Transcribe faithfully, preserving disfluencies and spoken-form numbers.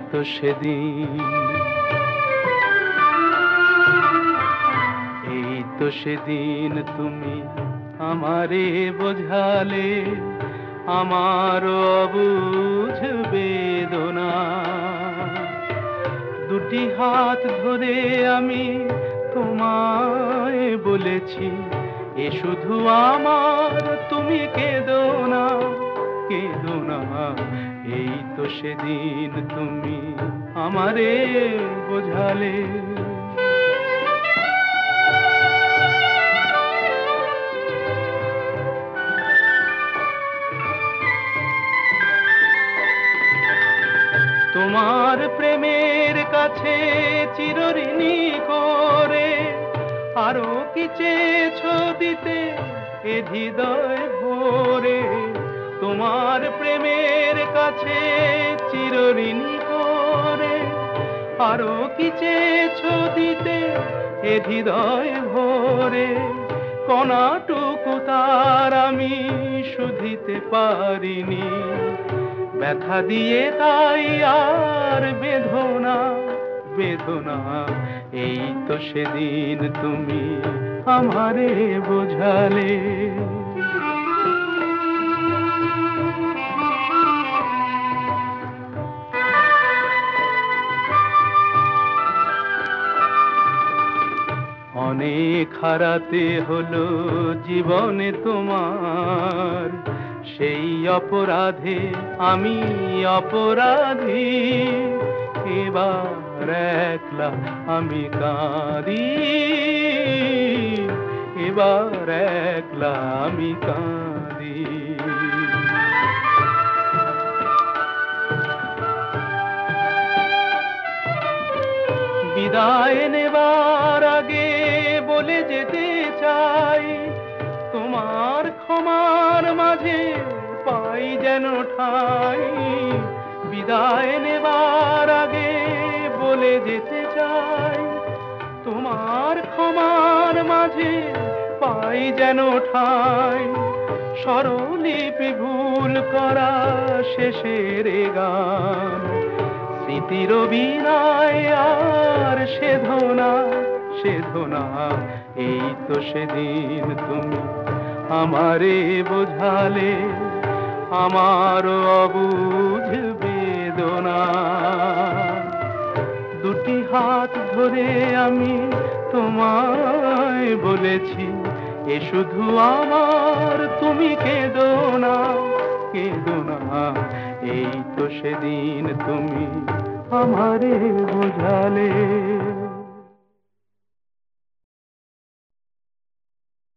তো সেদিন, এই তো সেদিন তুমি আমারে বোঝালে আমার অবুঝ বেদনা। দুটি হাত ধরে আমি তোমায় বলেছি, এ শুধু আমার, তুমি কেঁদো না, কেঁদো না। এই তো সেদিন তুমি আমারে বোঝালে। তোমার প্রেমের কাছে চিরঋণী করে আরো কি চেয়েছো দিতে এ হৃদয় ভরে। তোমার প্রেমের কাছে চিরঋণী করে আরো কি চেয়েছো দিতে এ হৃদয় ভরে। কণাটুকু তার আমি শুধিতে পারিনি, ব্যথা দিয়ে তাই আর বেদনা, বেদনা। এই তো সেদিন তুমি আমারে বোঝালে। অনেক হারাতে হলো জীবনে তোমার, সেই অপরাধে আমি অপরাধী। এবার একলা আমি কাঁদি, এবার একলা আমি কাঁদি। বিদায় নেবার আগে বলে যেতে চাই, তোমার ক্ষমার মাঝে পাই যেন ঠাই। বিদায় নেবার আগে বলে যেতে চাই, তোমার ক্ষমার মাঝে পাই যেন ঠাই। স্বরলিপি ভুল করা শেষের গান, স্মৃতির বিনায় আর সেধনা, সেধনা। এই তো সেদিন তুমি আমারে বোঝালে আমার অবুঝ বেদনা। দুটি হাত ধরে আমি তোমায় বলেছি, এ শুধু আমার, তুমি কেঁদো না, কেঁদো না। এই তো সেদিন তুমি আমারে বোঝালে।